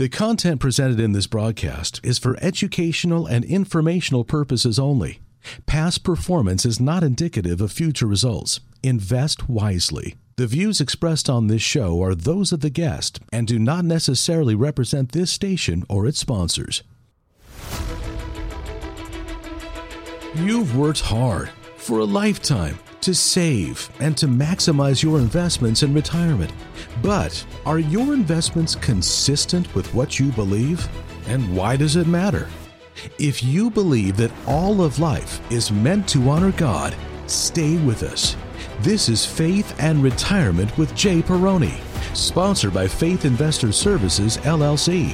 The content presented in this broadcast is for educational and informational purposes only. Past performance is not indicative of future results. Invest wisely. The views expressed on this show are those of the guest and do not necessarily represent this station or its sponsors. You've worked hard for a lifetime to save and to maximize your investments in retirement. But are your investments consistent with what you believe? And why does it matter? If you believe that all of life is meant to honor God, stay with us. This is Faith and Retirement with Jay Perrone, sponsored by Faith Investor Services, LLC.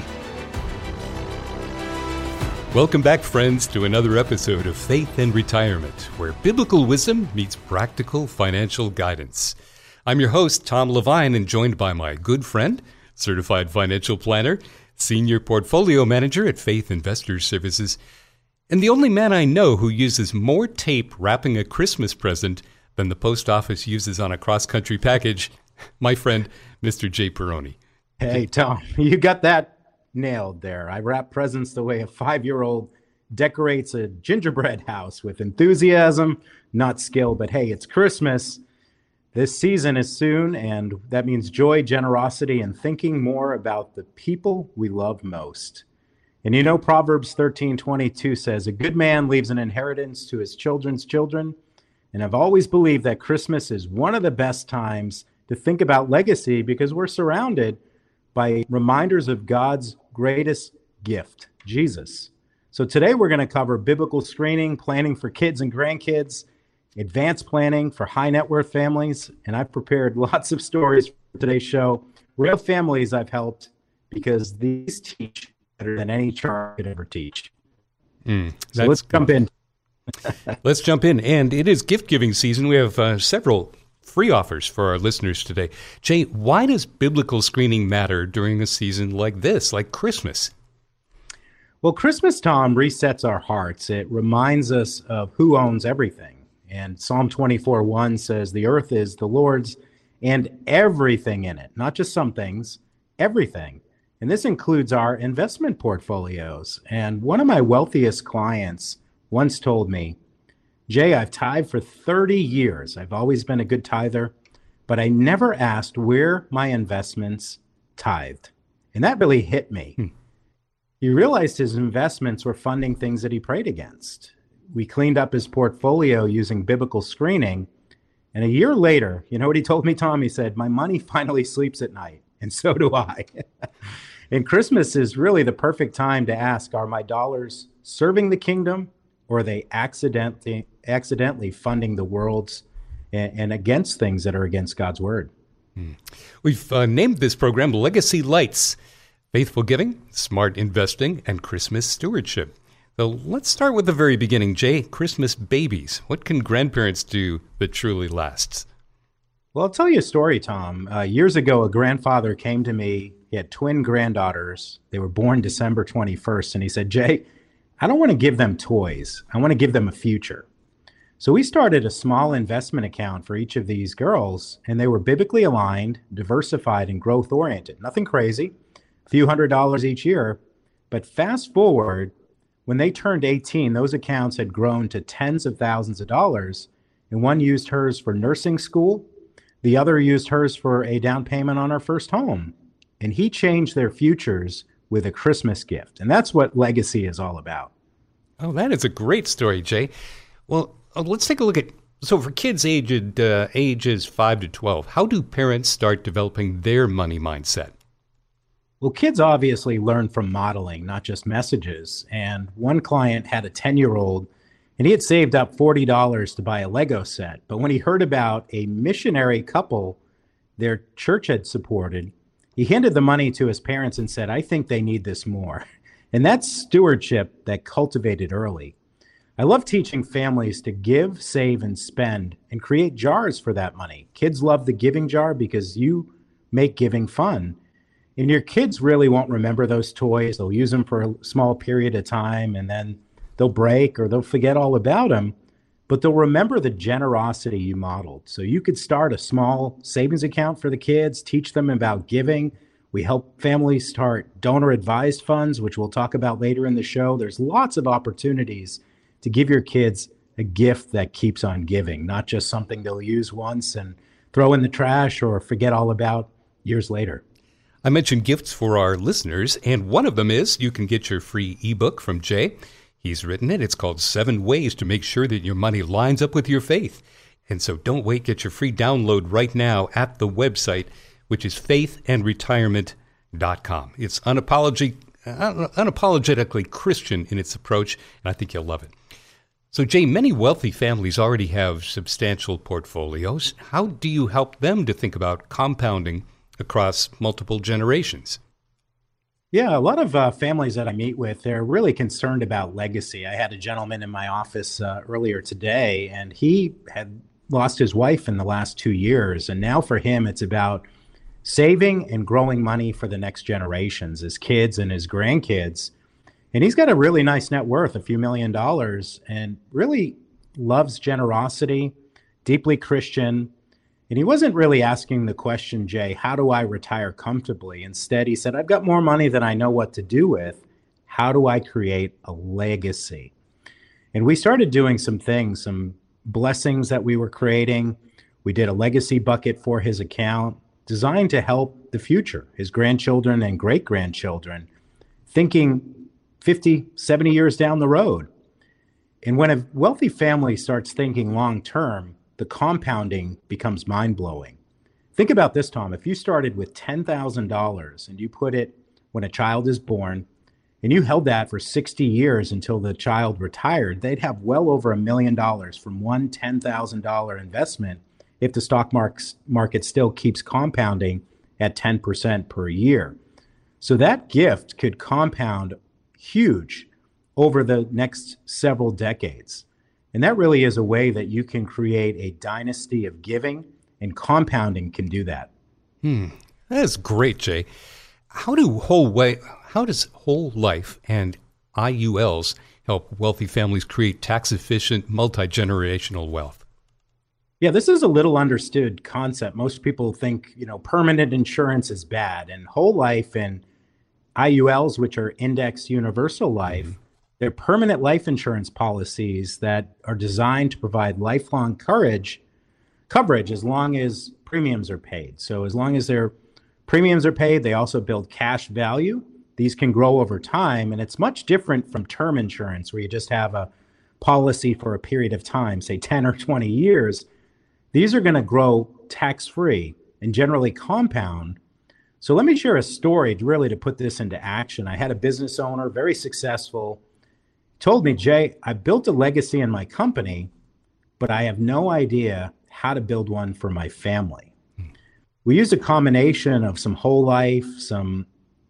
Welcome back, friends, to another episode of Faith and Retirement, where biblical wisdom meets practical financial guidance. I'm your host, Tom Levine, and joined by my good friend, certified financial planner, senior portfolio manager at Faith Investor Services, and the only man I know who uses more tape wrapping a Christmas present than the post office uses on a cross-country package, my friend, Mr. Jay Perrone. Hey, Tom, you got that nailed there. I wrap presents the way a 5-year-old decorates a gingerbread house, with enthusiasm, not skill. But hey, it's Christmas. This season is soon, and that means joy, generosity, and thinking more about the people we love most. And you know, Proverbs 13:22 says, "A good man leaves an inheritance to his children's children." And I've always believed that Christmas is one of the best times to think about legacy, because we're surrounded by reminders of God's greatest gift, Jesus. So today we're going to cover biblical screening, planning for kids and grandkids, advanced planning for high net worth families, and I've prepared lots of stories for today's show. Real families I've helped, because these teach better than any chart could ever teach. So let's jump in. Let's jump in, and it is gift-giving season. We have several free offers for our listeners today. Jay, why does biblical screening matter during a season like this, like Christmas? Well, Christmas, Tom, resets our hearts. It reminds us of who owns everything. And Psalm 24:1 says, "The earth is the Lord's and everything in it," not just some things, everything. And this includes our investment portfolios. And one of my wealthiest clients once told me, "Jay, I've tithed for 30 years. I've always been a good tither, but I never asked where my investments tithed." And that really hit me. He realized his investments were funding things that he prayed against. We cleaned up his portfolio using biblical screening. And a year later, you know what he told me, Tom? He said, "My money finally sleeps at night, and so do I." And Christmas is really the perfect time to ask, are my dollars serving the kingdom, or are they accidentally funding the world's and against things that are against God's word? We've named this program Legacy Lights: Faithful Giving, Smart Investing, and Christmas Stewardship. So let's start with the very beginning, Jay. Christmas babies. What can grandparents do that truly lasts? Well, I'll tell you a story, Tom. Years ago, a grandfather came to me. He had twin granddaughters. They were born December 21st. And he said, "Jay, I don't want to give them toys. I want to give them a future." So we started a small investment account for each of these girls, and they were biblically aligned, diversified, and growth-oriented. Nothing crazy, a few $100s each year. But fast forward, when they turned 18, those accounts had grown to tens of thousands of dollars, and one used hers for nursing school. The other used hers for a down payment on her first home. And he changed their futures with a Christmas gift. And that's what legacy is all about. Oh, that is a great story, Jay. Well, let's take a look at, so for kids ages 5 to 12, how do parents start developing their money mindset? Well, kids obviously learn from modeling, not just messages. And one client had a 10-year-old, and he had saved up $40 to buy a Lego set. But when he heard about a missionary couple their church had supported, he handed the money to his parents and said, "I think they need this more." And that's stewardship that cultivated early. I love teaching families to give, save, and spend, and create jars for that money. Kids love the giving jar because you make giving fun. And your kids really won't remember those toys. They'll use them for a small period of time, and then they'll break or they'll forget all about them. But they'll remember the generosity you modeled. So you could start a small savings account for the kids, teach them about giving, We help families start donor advised funds, which we'll talk about later in the show. There's lots of opportunities to give your kids a gift that keeps on giving, not just something they'll use once and throw in the trash or forget all about years later. I mentioned gifts for our listeners, and one of them is you can get your free ebook from Jay. He's written it. It's called 7 Ways to Make Sure That Your Money Lines Up With Your Faith. And so don't wait. Get your free download right now at the website, which is faithandretirement.com. It's unapologetically Christian in its approach, and I think you'll love it. So, Jay, many wealthy families already have substantial portfolios. How do you help them to think about compounding across multiple generations? Yeah, a lot of families that I meet with, they're really concerned about legacy. I had a gentleman in my office earlier today, and he had lost his wife in the last 2 years. And now for him, it's about saving and growing money for the next generations, his kids and his grandkids. And he's got a really nice net worth, a few $1,000,000, and really loves generosity, deeply Christian. And he wasn't really asking the question, Jay, how do I retire comfortably? Instead, he said, I've got more money than I know what to do with. How do I create a legacy? And we started doing some things, some blessings that we were creating. We did a legacy bucket for his account designed to help the future, his grandchildren and great-grandchildren, thinking 50, 70 years down the road. And when a wealthy family starts thinking long-term, the compounding becomes mind-blowing. Think about this, Tom. If you started with $10,000 and you put it when a child is born, and you held that for 60 years until the child retired, they'd have well over $1 million from one $10,000 investment if the stock market still keeps compounding at 10% per year. So that gift could compound huge over the next several decades. And that really is a way that you can create a dynasty of giving, and compounding can do that. That is great, Jay. How does whole life and IULs help wealthy families create tax-efficient, multi-generational wealth? Yeah, this is a little understood concept. Most people think, permanent insurance is bad, and whole life and IULs, which are indexed universal life, they're permanent life insurance policies that are designed to provide lifelong coverage as long as premiums are paid. So as long as their premiums are paid, they also build cash value. These can grow over time, and it's much different from term insurance where you just have a policy for a period of time, say 10 or 20 years. These are going to grow tax-free and generally compound. So let me share a story to put this into action. I had a business owner, very successful, told me, Jay, I built a legacy in my company, but I have no idea how to build one for my family. We used a combination of some whole life, some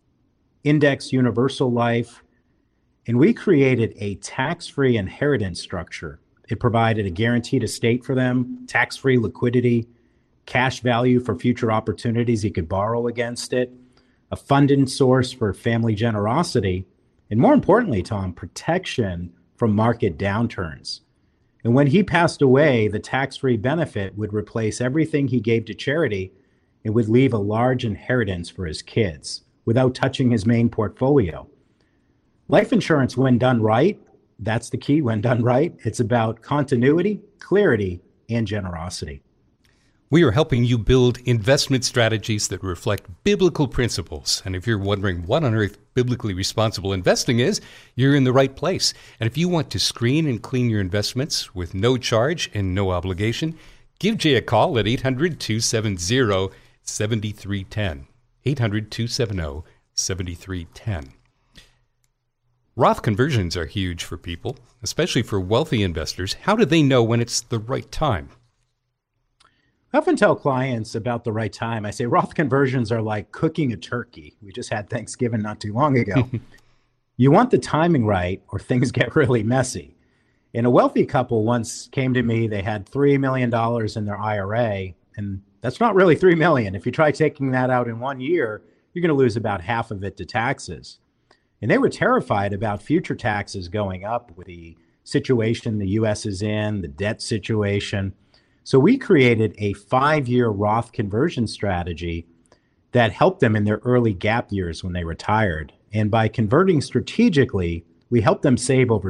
index universal life, and we created a tax-free inheritance structure. It provided a guaranteed estate for them, tax-free liquidity, cash value for future opportunities he could borrow against it, a funding source for family generosity, and more importantly, Tom, protection from market downturns. And when he passed away, the tax-free benefit would replace everything he gave to charity and would leave a large inheritance for his kids without touching his main portfolio. Life insurance, when done right, that's the key. When done right, it's about continuity, clarity, and generosity. We are helping you build investment strategies that reflect biblical principles. And if you're wondering what on earth biblically responsible investing is, you're in the right place. And if you want to screen and clean your investments with no charge and no obligation, give Jay a call at 800-270-7310. 800-270-7310. Roth conversions are huge for people, especially for wealthy investors. How do they know when it's the right time? I often tell clients about the right time. I say Roth conversions are like cooking a turkey. We just had Thanksgiving not too long ago. You want the timing right or things get really messy. And a wealthy couple once came to me. They had $3 million in their IRA, and that's not really $3 million. If you try taking that out in 1 year, you're going to lose about half of it to taxes. And they were terrified about future taxes going up with the situation the U.S. is in, the debt situation. So we created a 5-year Roth conversion strategy that helped them in their early gap years when they retired. And by converting strategically, we helped them save over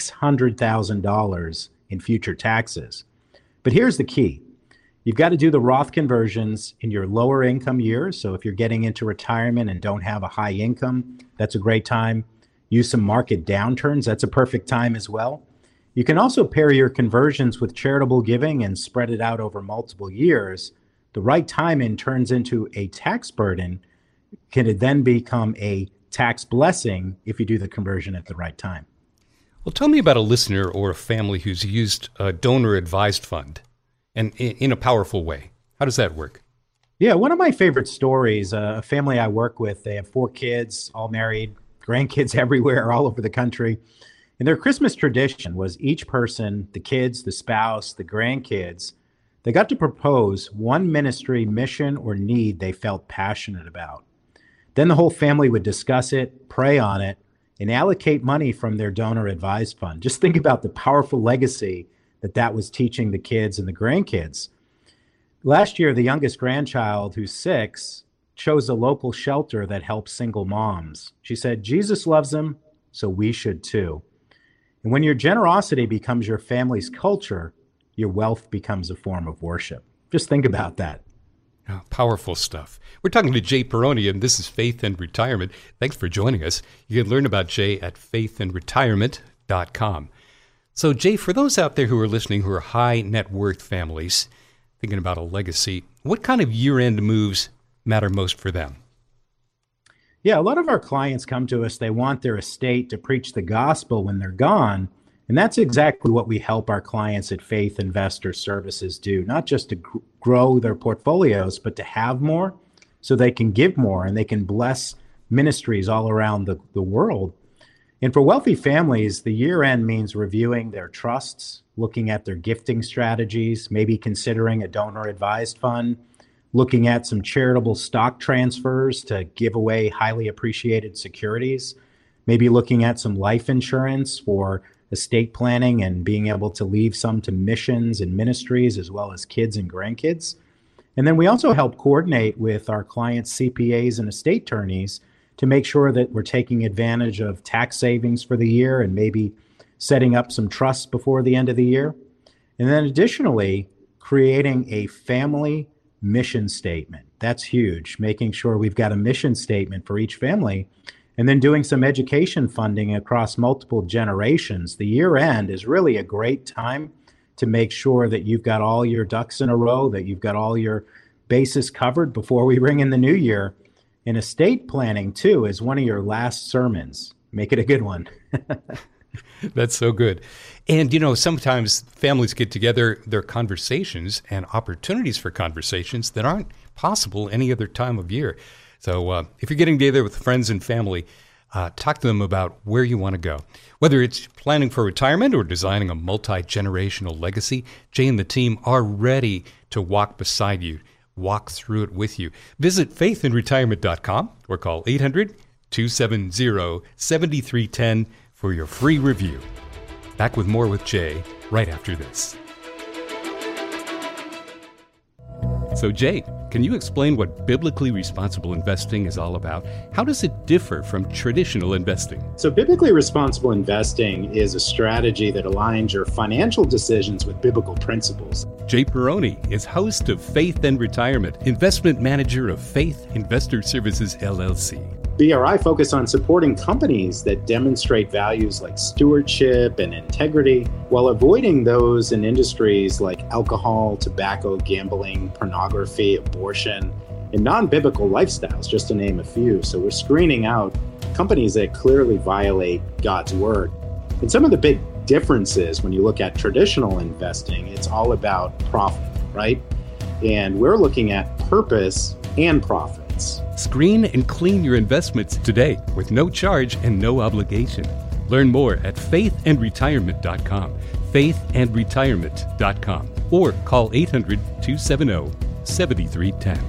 $600,000 in future taxes. But here's the key. You've got to do the Roth conversions in your lower income years. So if you're getting into retirement and don't have a high income, that's a great time. Use some market downturns. That's a perfect time as well. You can also pair your conversions with charitable giving and spread it out over multiple years. The right timing turns into a tax burden. Can it then become a tax blessing if you do the conversion at the right time? Well, tell me about a listener or a family who's used a donor-advised fund and in a powerful way. How does that work? Yeah, one of my favorite stories, a family I work with, they have 4 kids, all married, grandkids everywhere, all over the country. And their Christmas tradition was each person, the kids, the spouse, the grandkids, they got to propose one ministry, mission, or need they felt passionate about. Then the whole family would discuss it, pray on it, and allocate money from their donor-advised fund. Just think about the powerful legacy that was teaching the kids and the grandkids. Last year, the youngest grandchild, who's 6, chose a local shelter that helps single moms. She said, Jesus loves them, so we should too. And when your generosity becomes your family's culture, your wealth becomes a form of worship. Just think about that. Oh, powerful stuff. We're talking to Jay Peroni, and this is Faith and Retirement. Thanks for joining us. You can learn about Jay at faithandretirement.com. So, Jay, for those out there who are listening who are high net worth families, thinking about a legacy, what kind of year-end moves matter most for them? Yeah, a lot of our clients come to us, they want their estate to preach the gospel when they're gone. And that's exactly what we help our clients at Faith Investor Services do, not just to grow their portfolios, but to have more so they can give more and they can bless ministries all around the world. And for wealthy families, the year end means reviewing their trusts, looking at their gifting strategies, maybe considering a donor advised fund, looking at some charitable stock transfers to give away highly appreciated securities, maybe looking at some life insurance for estate planning and being able to leave some to missions and ministries as well as kids and grandkids. And then we also help coordinate with our clients' CPAs and estate attorneys to make sure that we're taking advantage of tax savings for the year and maybe setting up some trusts before the end of the year. And then additionally, creating a family mission statement. That's huge, making sure we've got a mission statement for each family, and then doing some education funding across multiple generations. The year end is really a great time to make sure that you've got all your ducks in a row, that you've got all your bases covered before we ring in the new year. And estate planning, too, is one of your last sermons. Make it a good one. That's so good. And, sometimes families get together, there are conversations and opportunities for conversations that aren't possible any other time of year. So if you're getting together with friends and family, talk to them about where you want to go. Whether it's planning for retirement or designing a multi-generational legacy, Jay and the team are ready to walk beside you, walk through it with you. Visit faithandretirement.com or call 800-270-7310 for your free review. Back with more with Jay right after this. So Jay, can you explain what biblically responsible investing is all about? How does it differ from traditional investing? So biblically responsible investing is a strategy that aligns your financial decisions with biblical principles. Jay Peroni is host of Faith and Retirement, investment manager of Faith Investor Services, LLC. BRI focus on supporting companies that demonstrate values like stewardship and integrity while avoiding those in industries like alcohol, tobacco, gambling, pornography, abortion, and non-biblical lifestyles, just to name a few. So we're screening out companies that clearly violate God's word. And some of the big differences when you look at traditional investing, it's all about profit, right? And we're looking at purpose and profit. Screen and clean your investments today with no charge and no obligation. Learn more at faithandretirement.com, faithandretirement.com, or call 800-270-7310.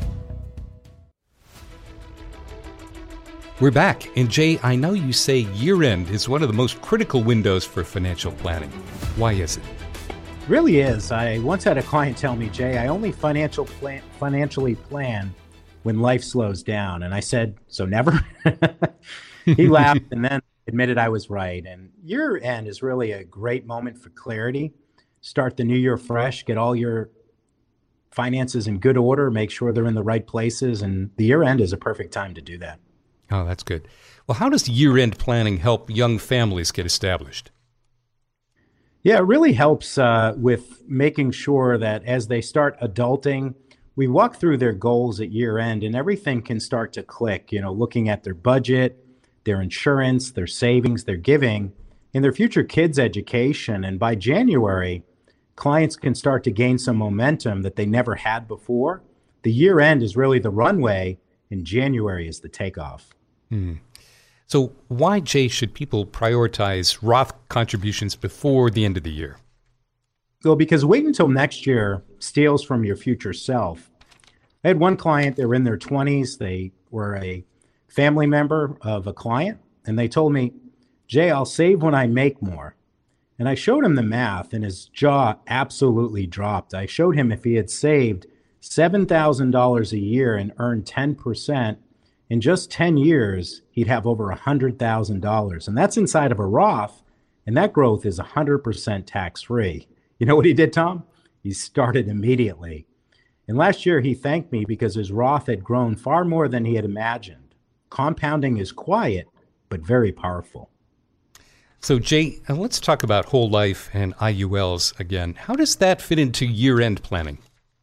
We're back, and Jay, I know you say year-end is one of the most critical windows for financial planning. Why is it? It really is. I once had a client tell me, Jay, I only financially plan when life slows down. And I said, so never? He laughed and then admitted I was right. And year end is really a great moment for clarity. Start the new year fresh, get all your finances in good order, make sure they're in the right places. And the year end is a perfect time to do that. Oh, that's good. Well, how does year-end planning help young families get established? Yeah, it really helps with making sure that as they start adulting, we walk through their goals at year end and everything can start to click, looking at their budget, their insurance, their savings, their giving, and their future kids' education. And by January, clients can start to gain some momentum that they never had before. The year end is really the runway, and January is the takeoff. So why, Jay, should people prioritize Roth contributions before the end of the year? Well, because waiting until next year steals from your future self. I had one client, they were in their 20s. They were a family member of a client, and they told me, Jay, I'll save when I make more. And I showed him the math, and his jaw absolutely dropped. I showed him if he had saved $7,000 a year and earned 10%, in just 10 years, he'd have over $100,000. And that's inside of a Roth, and that growth is 100% tax-free. You know what he did, Tom? He started immediately. And last year, he thanked me because his Roth had grown far more than he had imagined. Compounding is quiet, but very powerful. So, Jay, let's talk about whole life and IULs again. How does that fit into year-end planning?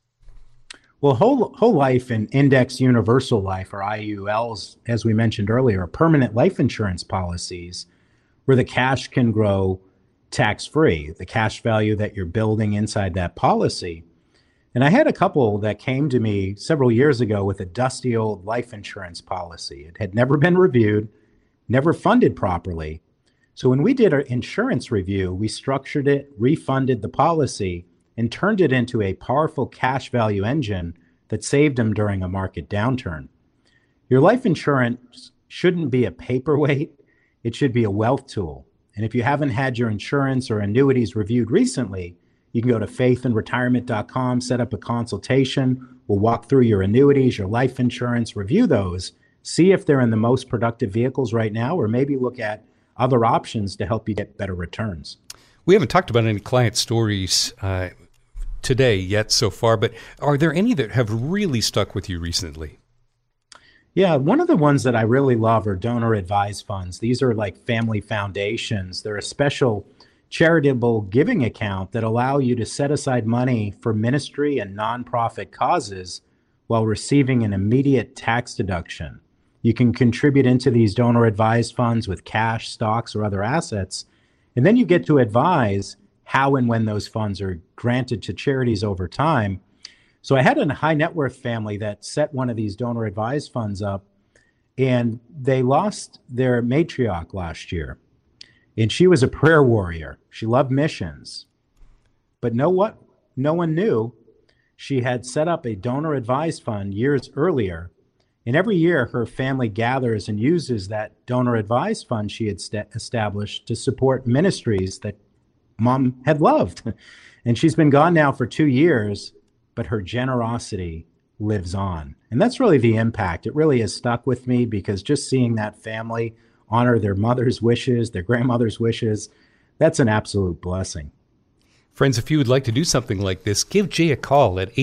Well, whole life and index universal life, or IULs, as we mentioned earlier, are permanent life insurance policies where the cash can grow tax-free, the cash value that you're building inside that policy. And I had a couple that came to me several years ago with a dusty old life insurance policy. It had never been reviewed, never funded properly. So when we did our insurance review, we structured it, refunded the policy, and turned it into a powerful cash value engine that saved them during a market downturn. Your life insurance shouldn't be a paperweight. It should be a wealth tool. And if you haven't had your insurance or annuities reviewed recently, you can go to faithandretirement.com, set up a consultation. We'll walk through your annuities, your life insurance, review those, see if they're in the most productive vehicles right now, or maybe look at other options to help you get better returns. We haven't talked about any client stories today yet so far, but are there any that have really stuck with you recently? Yeah, one of the ones that I really love are donor advised funds. These are like family foundations. They're a special charitable giving account that allow you to set aside money for ministry and nonprofit causes while receiving an immediate tax deduction. You can contribute into these donor advised funds with cash, stocks, or other assets, and then you get to advise how and when those funds are granted to charities over time. So I had a high net worth family that set one of these donor advised funds up, and they lost their matriarch last year. And she was a prayer warrior. She loved missions. But know what? No one knew she had set up a donor advised fund years earlier. And every year her family gathers and uses that donor advised fund she had established to support ministries that Mom had loved. And she's been gone now for 2 years, but her generosity lives on. And that's really the impact. It really has stuck with me because just seeing that family honor their mother's wishes, their grandmother's wishes, that's an absolute blessing. Friends, if you would like to do something like this, give Jay a call at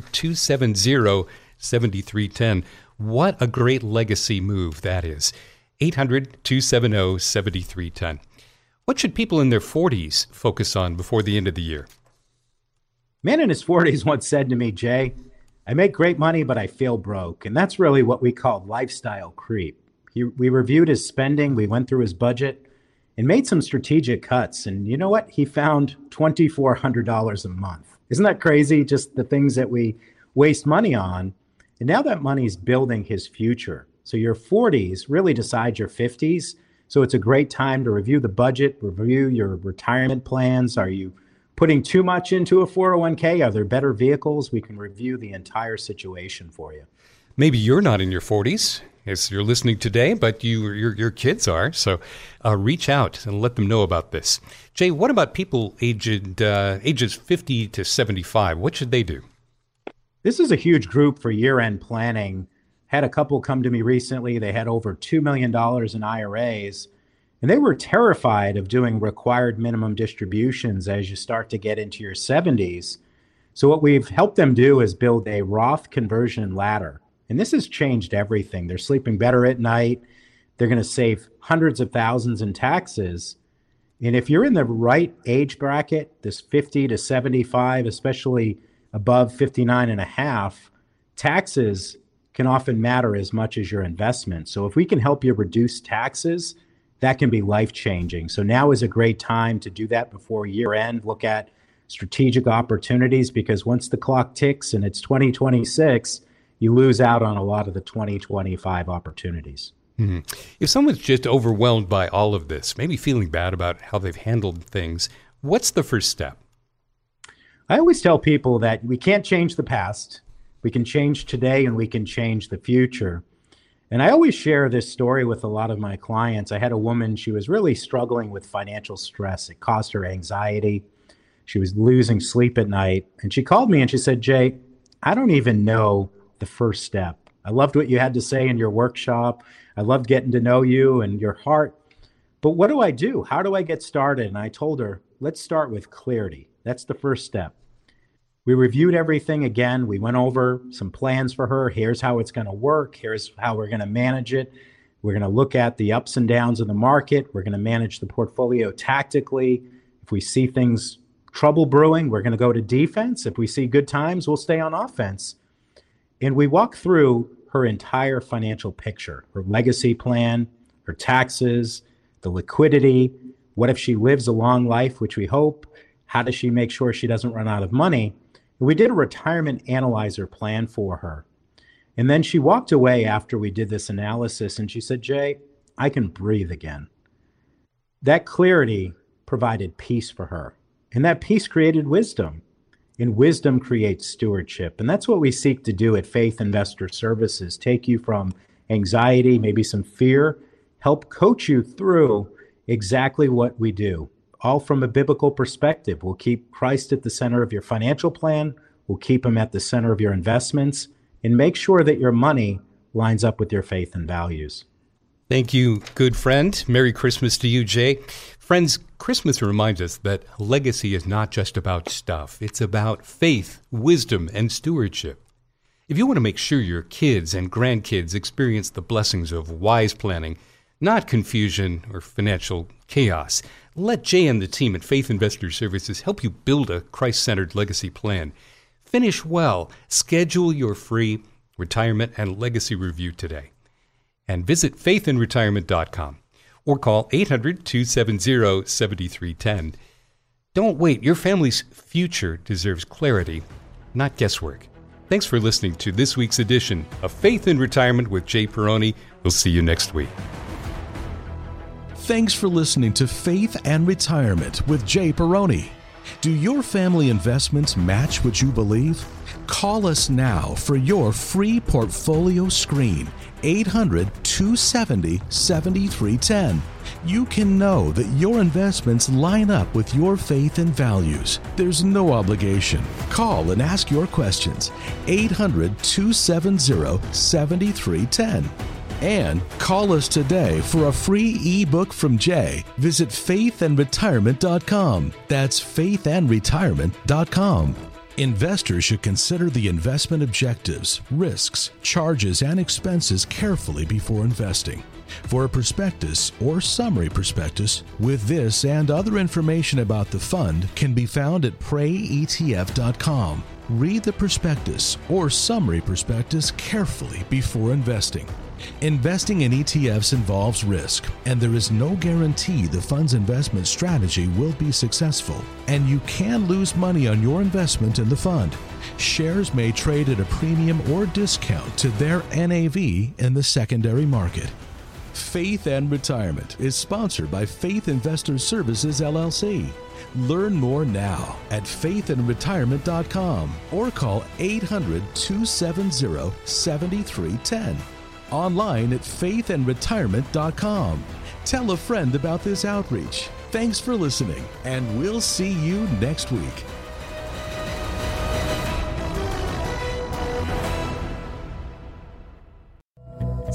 800-270-7310. What a great legacy move that is. 800-270-7310. What should people in their 40s focus on before the end of the year? Man in his 40s once said to me, Jay, I make great money, but I feel broke. And that's really what we call lifestyle creep. We reviewed his spending, we went through his budget, and made some strategic cuts. And you know what? He found $2,400 a month. Isn't that crazy? Just the things that we waste money on. And now that money's building his future. So your 40s really decide your 50s. So it's a great time to review the budget, review your retirement plans. Are you putting too much into a 401k? Are there better vehicles? We can review the entire situation for you. Maybe you're not in your 40s as you're listening today, but your kids are. So reach out and let them know about this. Jay, what about people ages 50 to 75? What should they do? This is a huge group for year-end planning. Had a couple come to me recently. They had over $2 million in IRAs, and they were terrified of doing required minimum distributions as you start to get into your 70s. So what we've helped them do is build a Roth conversion ladder. And this has changed everything. They're sleeping better at night. They're going to save hundreds of thousands in taxes. And if you're in the right age bracket, this 50 to 75, especially above 59 and a half, taxes can often matter as much as your investment. So if we can help you reduce taxes, that can be life-changing. So now is a great time to do that before year end. Look at strategic opportunities, because once the clock ticks and it's 2026, you lose out on a lot of the 2025 opportunities. Mm-hmm. If someone's just overwhelmed by all of this, maybe feeling bad about how they've handled things, what's the first step? I always tell people that we can't change the past. We can change today and we can change the future. And I always share this story with a lot of my clients. I had a woman, she was really struggling with financial stress. It caused her anxiety. She was losing sleep at night. And she called me and she said, Jay, I don't even know the first step. I loved what you had to say in your workshop. I loved getting to know you and your heart. But what do I do? How do I get started? And I told her, let's start with clarity. That's the first step. We reviewed everything again. We went over some plans for her. Here's how it's going to work. Here's how we're going to manage it. We're going to look at the ups and downs of the market. We're going to manage the portfolio tactically. If we see things trouble brewing, we're going to go to defense. If we see good times, we'll stay on offense. And we walk through her entire financial picture, her legacy plan, her taxes, the liquidity. What if she lives a long life, which we hope? How does she make sure she doesn't run out of money? And we did a retirement analyzer plan for her. And then she walked away after we did this analysis and she said, Jay, I can breathe again. That clarity provided peace for her. And that peace created wisdom. And wisdom creates stewardship. And that's what we seek to do at Faith Investor Services. Take you from anxiety, maybe some fear, help coach you through exactly what we do, all from a biblical perspective. We'll keep Christ at the center of your financial plan. We'll keep him at the center of your investments, and make sure that your money lines up with your faith and values. Thank you, good friend. Merry Christmas to you, Jay. Friends, Christmas reminds us that legacy is not just about stuff. It's about faith, wisdom, and stewardship. If you want to make sure your kids and grandkids experience the blessings of wise planning, not confusion or financial chaos, let Jay and the team at Faith Investor Services help you build a Christ-centered legacy plan. Finish well. Schedule your free retirement and legacy review today. And visit faithandretirement.com or call 800-270-7310. Don't wait. Your family's future deserves clarity, not guesswork. Thanks for listening to this week's edition of Faith in Retirement with Jay Peroni. We'll see you next week. Thanks for listening to Faith and Retirement with Jay Peroni. Do your family investments match what you believe? Call us now for your free portfolio screen, 800-270-7310. You can know that your investments line up with your faith and values. There's no obligation. Call and ask your questions, 800-270-7310. And call us today for a free ebook from Jay. Visit faithandretirement.com. That's faithandretirement.com. Investors should consider the investment objectives, risks, charges, and expenses carefully before investing. For a prospectus or summary prospectus with this and other information about the fund can be found at prayetf.com. Read the prospectus or summary prospectus carefully before investing. Investing in ETFs involves risk, and there is no guarantee the fund's investment strategy will be successful, and you can lose money on your investment in the fund. Shares may trade at a premium or discount to their NAV in the secondary market. Faith and Retirement is sponsored by Faith Investor Services, LLC. Learn more now at faithandretirement.com or call 800-270-7310. Online at faithandretirement.com. Tell a friend about this outreach. Thanks for listening, and we'll see you next week.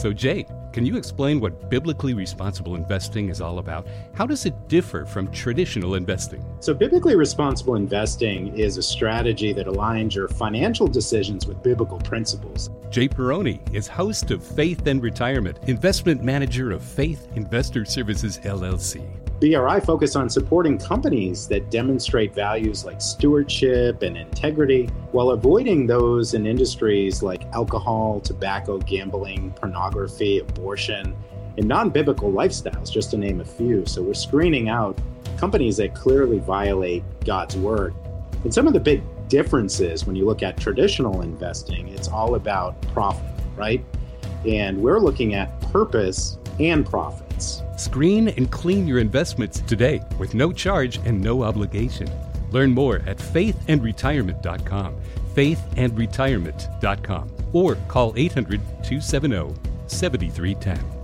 So Jay, can you explain what biblically responsible investing is all about? How does it differ from traditional investing? So biblically responsible investing is a strategy that aligns your financial decisions with biblical principles. Jay Peroni is host of Faith and Retirement, investment manager of Faith Investor Services, LLC. BRI focus on supporting companies that demonstrate values like stewardship and integrity while avoiding those in industries like alcohol, tobacco, gambling, pornography, abortion, and non-biblical lifestyles, just to name a few. So we're screening out companies that clearly violate God's word. And some of the big differences when you look at traditional investing, it's all about profit, right? And we're looking at purpose and profits. Screen and clean your investments today with no charge and no obligation. Learn more at faithandretirement.com, faithandretirement.com, or call 800-270-7310.